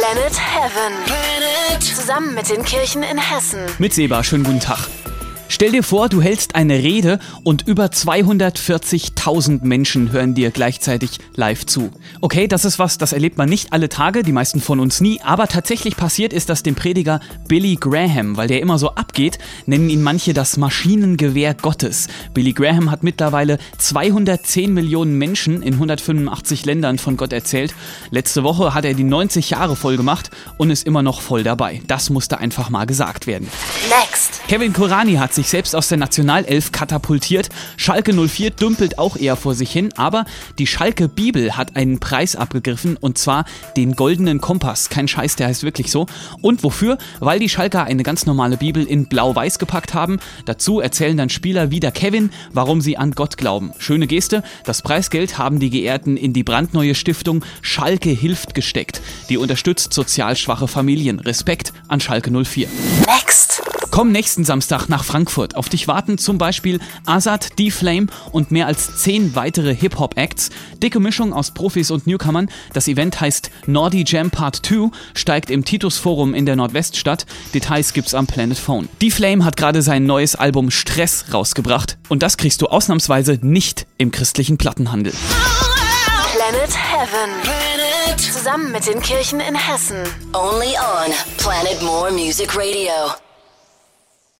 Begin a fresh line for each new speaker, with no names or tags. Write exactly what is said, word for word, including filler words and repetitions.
Planet Heaven. Planet. Zusammen mit den Kirchen in Hessen.
Mit Seba, schönen guten Tag. Stell dir vor, du hältst eine Rede und über zweihundertvierzigtausend Menschen hören dir gleichzeitig live zu. Okay, das ist was, das erlebt man nicht alle Tage, die meisten von uns nie, aber tatsächlich passiert ist das dem Prediger Billy Graham, weil der immer so abgeht, nennen ihn manche das Maschinengewehr Gottes. Billy Graham hat mittlerweile zweihundertzehn Millionen Menschen in hundertfünfundachtzig Ländern von Gott erzählt. Letzte Woche hat er die neunzig Jahre voll gemacht und ist immer noch voll dabei. Das musste einfach mal gesagt werden.
Next.
Kevin Kurani hat sich selbst aus der Nationalelf katapultiert. Schalke null vier dümpelt auch eher vor sich hin, aber die Schalke Bibel hat einen Preis abgegriffen und zwar den Goldenen Kompass. Kein Scheiß, der heißt wirklich so. Und wofür? Weil die Schalker eine ganz normale Bibel in blau-weiß gepackt haben. Dazu erzählen dann Spieler wie der Kevin, warum sie an Gott glauben. Schöne Geste, das Preisgeld haben die Geehrten in die brandneue Stiftung Schalke hilft gesteckt. Die unterstützt sozial schwache Familien. Respekt an Schalke null vier.
Next.
Komm nächsten Samstag nach Frankfurt. Auf dich warten zum Beispiel Azad, D-Flame und mehr als zehn weitere Hip-Hop-Acts. Dicke Mischung aus Profis und Newcomern. Das Event heißt Nordi Jam Part zwei, steigt im Titus Forum in der Nordweststadt. Details gibt's am Planet Phone. D-Flame hat gerade sein neues Album Stress rausgebracht. Und das kriegst du ausnahmsweise nicht im christlichen Plattenhandel.
Planet Heaven. Planet. Zusammen mit den Kirchen in Hessen.
Only on Planet More Music Radio.